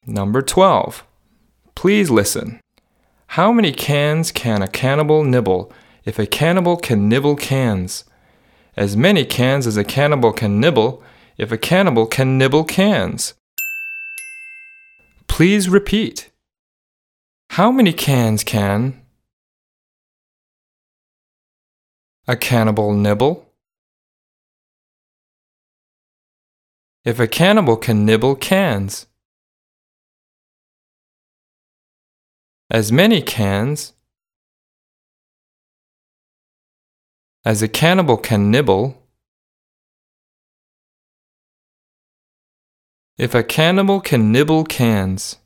Number 12. Please listen. How many cans can a cannibal nibble if a cannibal can nibble cans? As many cans as a cannibal can nibble if a cannibal can nibble cans. Please repeat. How many cans can a cannibal nibble? If a cannibal can nibble cans. As many cans as a cannibal can nibble. If a cannibal can nibble cans.